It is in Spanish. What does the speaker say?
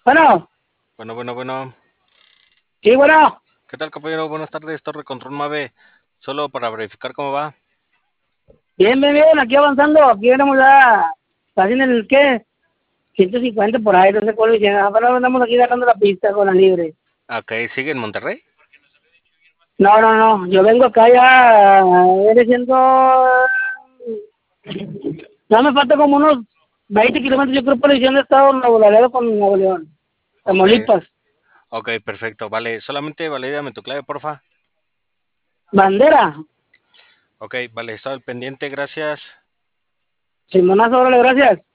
Bueno, Bueno. sí, bueno. ¿Qué tal, compañero? Buenas tardes, Torre Control Mave. Solo para verificar cómo va. Bien, aquí avanzando. Aquí venimos ya casi en el, ¿qué? 150 por ahí, no sé cuál es. Ahora andamos aquí agarrando la pista con la libre. Ok, ¿sigue en Monterrey? No. Yo vengo acá ya, viene siendo... No me falta como unos 20 kilómetros, yo creo, por edición de Estado Nuevo Laredo con Nuevo León. Ok, Tamaulipas. ok, perfecto. Vale, solamente valídame tu clave, porfa. Bandera. Ok, vale, estaba al pendiente, gracias. Simonazo, órale, gracias.